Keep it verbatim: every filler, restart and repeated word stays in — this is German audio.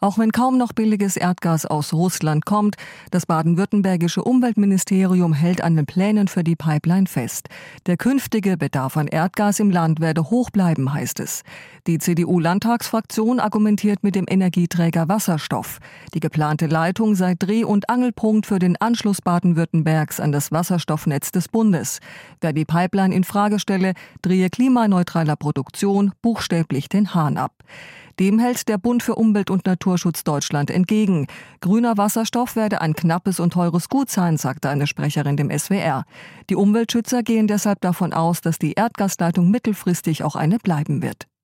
Auch wenn kaum noch billiges Erdgas aus Russland kommt, das baden-württembergische Umweltministerium hält an den Plänen für die Pipeline fest. Der künftige Bedarf an Erdgas im Land werde hoch bleiben, heißt es. Die C D U-Landtagsfraktion argumentiert mit dem Energieträger Wasserstoff. Die geplante Leitung sei Dreh- und Angelpunkt für den Anschluss Baden-Württembergs an das Wasserstoffnetz des Bundes. Wer die Pipeline in Frage stelle, drehe klimaneutraler Produktion buchstäblich den Hahn ab. Dem hält der Bund für Umwelt- und Naturschutz Deutschland entgegen. Grüner Wasserstoff werde ein knappes und teures Gut sein, sagte eine Sprecherin dem S W R. Die Umweltschützer gehen deshalb davon aus, dass die Erdgasleitung mittelfristig auch eine bleiben wird.